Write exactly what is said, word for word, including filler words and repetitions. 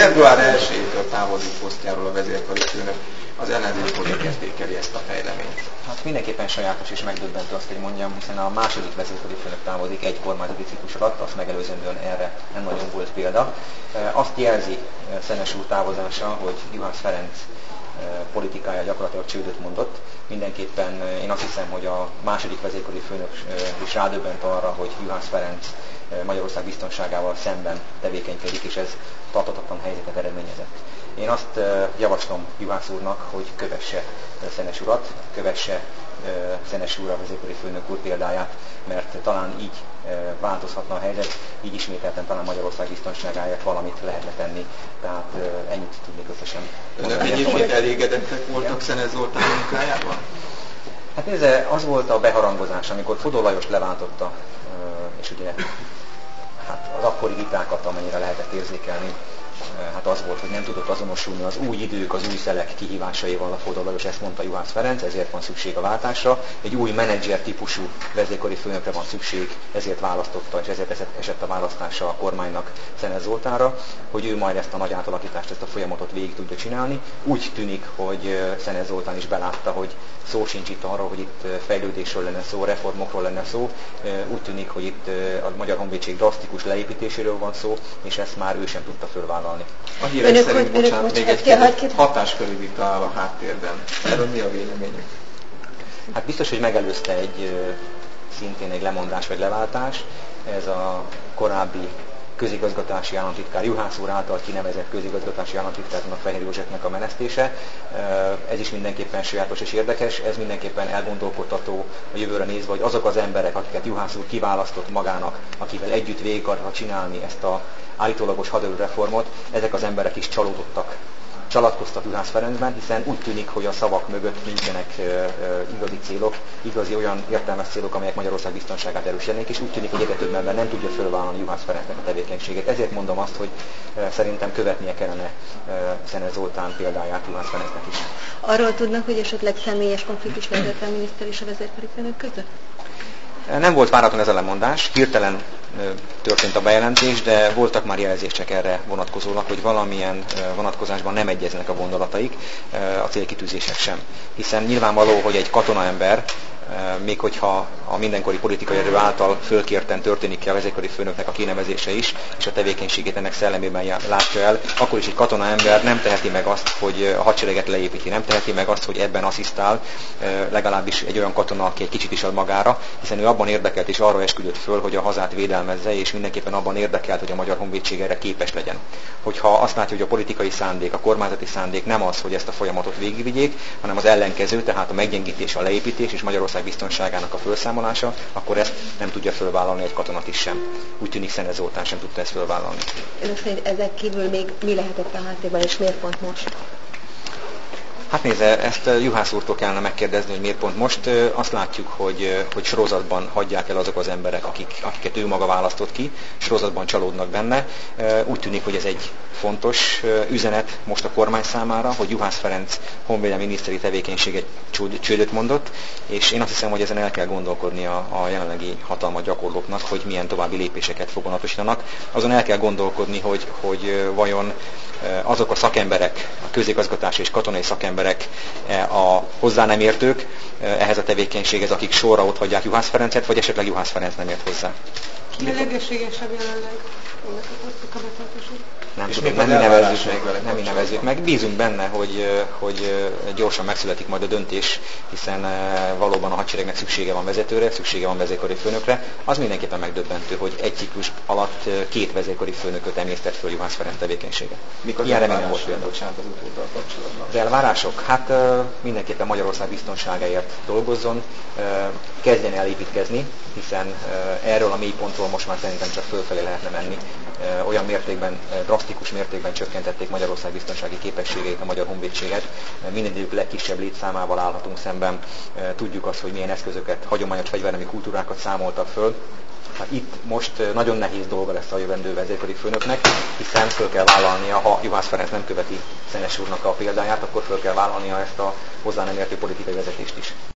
február elsejétől távozik posztjáról a vezérkari főnök. Az ellenzék hogyan értékeli ezt a fejleményt? Hát mindenképpen sajátos és megdöbbentő azt, hogy mondjam, hiszen a második vezérkari főnök távozik egy kormányzati ciklus alatt, azt megelőzően erre nem nagyon volt példa. Azt jelzi Szenes úr távozása, hogy Juhász Ferenc politikája gyakorlatilag csődöt mondott. Mindenképpen én azt hiszem, hogy a második vezérkari főnök is rádöbbent arra, hogy Juhász Ferenc Magyarország biztonságával szemben tevékenykedik, és ez tarthatatlan helyzetet eredményezett. Én azt javaslom Juhász úrnak, hogy kövesse Szenes urat, kövesse Szenes úr a vezérkari főnök úr példáját, mert talán így változhatna a helyzet, így ismételten talán Magyarország biztonságáért valamit lehetne tenni. Tehát ennyit tudnék összesen. Önök egyébként elégedettek voltak Szenes Zoltán munkájában? Hát nézze, az volt a beharangozás, amikor Fodor Lajost leváltotta, és ugye hát az akkori vitákat, amennyire lehetett érzékelni, hát az volt, hogy nem tudott azonosulni az új idők, az új szelek kihívásaival a Fodor Lajos, ezt mondta Juhász Ferenc, ezért van szükség a váltásra. Egy új menedzser típusú vezérkari főnökre van szükség, ezért választotta, és ezért esett a választása a kormánynak Szenes Zoltánra, hogy ő majd ezt a nagy átalakítást, ezt a folyamatot végig tudja csinálni. Úgy tűnik, hogy Szenes Zoltán is belátta, hogy szó sincs itt arról, hogy itt fejlődésről lenne szó, reformokról lenne szó. Úgy tűnik, hogy itt a Magyar Honvédség drasztikus leépítéséről van szó, és ezt már ő sem tudta fölvállalni. A hírek önök, szerint, önök, bocsánat, még egy, egy hatáskörű vita áll a háttérben. Erről mi a véleményük? Hát biztos, hogy megelőzte egy szintén egy lemondás vagy leváltás. Ez a korábbi közigazgatási államtitkár, Juhász úr által kinevezett közigazgatási államtitkárnak, Fehér Józsefnek a menesztése. Ez is mindenképpen sajátos és érdekes, ez mindenképpen elgondolkodtató a jövőre nézve, hogy azok az emberek, akiket Juhász úr kiválasztott magának, akivel együtt végig akarta csinálni ezt a állítólagos haderőreformot, ezek az emberek is csalódottak. Csalatkoztak Juhász Ferencben, hiszen úgy tűnik, hogy a szavak mögött nincsenek e, e, igazi célok, igazi olyan értelmes célok, amelyek Magyarország biztonságát erősítenék, és úgy tűnik, hogy egyre több ember nem tudja fölvállalni Juhász Ferencnek a tevékenységét. Ezért mondom azt, hogy e, szerintem követnie kellene e, Szenes Zoltán példáját Juhász Ferencnek is. Arról tudnak, hogy esetleg személyes konfliktus lehetett a miniszter és a vezérkari főnök között? Nem volt váratlan ez a lemondás, hirtelen történt a bejelentés, de voltak már jelzések erre vonatkozólag, hogy valamilyen vonatkozásban nem egyeznek a gondolataik, a célkitűzések sem. Hiszen nyilvánvaló, hogy egy katonaember, még hogyha a mindenkori politikai erő által fölkérten történik ki a vezérkari főnöknek a kinevezése is, és a tevékenységét ennek szellemében látja el, akkor is egy katonaember nem teheti meg azt, hogy a hadsereget leépíti, nem teheti meg azt, hogy ebben asszisztál legalábbis egy olyan katona, aki egy kicsit is ad magára, hiszen ő abban érdekelt és arra esküdött föl, hogy a hazát védelmezze, és mindenképpen abban érdekelt, hogy a Magyar Honvédség erre képes legyen. Hogyha azt látja, hogy a politikai szándék, a kormányzati szándék nem az, hogy ezt a folyamatot végigvigyék, hanem az ellenkező, tehát a meggyengítés, a leépítés és Magyarország biztonságának a felszámolása, akkor ezt nem tudja fölvállalni egy katonat is sem. Úgy tűnik, Szenes Zoltán sem tudta ezt fölvállalni. Önök szerint ezek kívül még mi lehetett a háttérben, és miért pont most? Hát nézze, ezt Juhász úrtól kellene megkérdezni, hogy miért pont most. Azt látjuk, hogy, hogy sorozatban hagyják el azok az emberek, akik, akiket ő maga választott ki, sorozatban csalódnak benne. Úgy tűnik, hogy ez egy fontos üzenet most a kormány számára, hogy Juhász Ferenc honvédelmi miniszteri tevékenysége csődöt mondott, és én azt hiszem, hogy ezen el kell gondolkodni a, a jelenlegi hatalmat gyakorlóknak, hogy milyen további lépéseket foganatosítanak. Azon el kell gondolkodni, hogy, hogy vajon azok a szakemberek, a közigazgatási és katonai szakemberek, a hozzá nem értők ehhez a tevékenységhez, akik sorra ott hagyják Juhász Ferencet, vagy esetleg Juhász Ferenc nem ért hozzá. Mi a legészségesebb jelenleg ennek a posztok a betartását? Nem tudom, nem mi nevezzük meg, nem mi nevezzük meg. Bízunk benne, hogy, hogy gyorsan megszületik majd a döntés, hiszen valóban a hadseregnek szüksége van vezetőre, szüksége van vezérkari főnökre. Az mindenképpen megdöbbentő, hogy egy ciklus alatt két vezérkari főnököt emésztett föl Juhász Ferenc tevékenysége. Mik az ilyen remény nem volt például. Az utóddal kapcsolatban? Az elvárások? Hát mindenképpen Magyarország biztonságáért dolgozzon, kezdjen el építkezni, hiszen erről a mélypontról most már szerintem csak fölfelé lehetne menni. Olyan mértékben, drasztikus mértékben csökkentették Magyarország biztonsági képességeit, a Magyar Honvédséget. Mindegyik legkisebb létszámával állhatunk szemben. Tudjuk azt, hogy milyen eszközöket, hagyományos fegyvernemi kultúrákat számoltak föl. Hát itt most nagyon nehéz dolga lesz a jövendő vezérkari főnöknek, hiszen föl kell vállalnia, ha Juhász Ferenc nem követi Szenes úrnak a példáját, akkor föl kell vállalnia ezt a hozzá nem értő politikai vezetést is.